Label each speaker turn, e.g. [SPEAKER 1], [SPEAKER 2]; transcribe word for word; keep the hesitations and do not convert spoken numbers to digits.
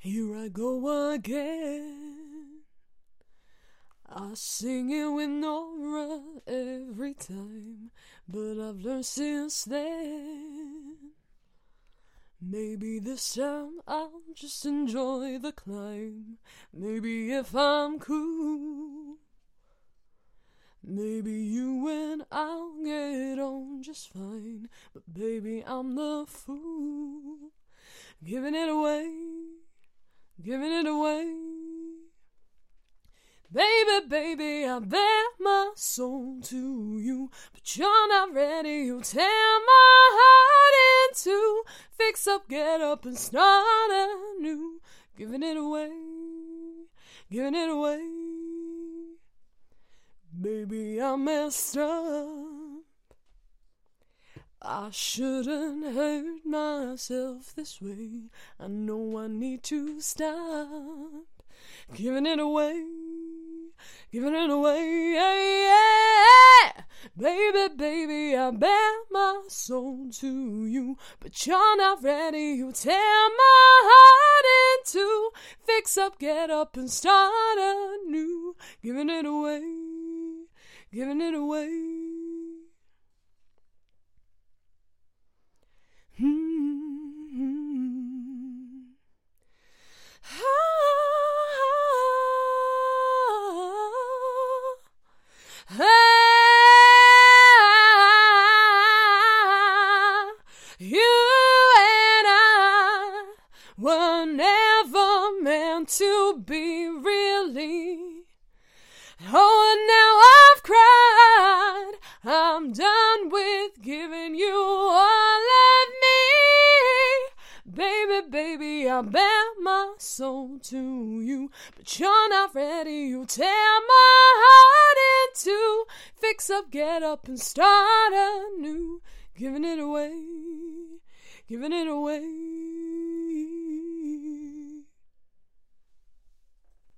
[SPEAKER 1] Here I go again. I sing it with Nora every time, but I've learned since then. Maybe this time I'll just enjoy the climb. Maybe if I'm cool, maybe you and I'll get on just fine. But baby, I'm the fool, giving it away, giving it away. Baby, baby, I bear my soul to you, but you're not ready. You tear my heart in two. Fix up, get up, and start anew. Giving it away, giving it away. Baby, I messed up. I shouldn't hurt myself this way. I know I need to stop. Giving it away, giving it away, yeah, yeah. Baby, baby, I bear my soul to you, but you're not ready. You tear my heart in two. Fix up, get up, and start anew. Giving it away, giving it away. Mm-hmm. Were never meant to be, really. Oh, and now I've cried. I'm done with giving you all of me. Baby, baby, I bear my soul to you, but you're not ready. You tear my heart in two. Fix up, get up, and start anew. Giving it away, giving it away.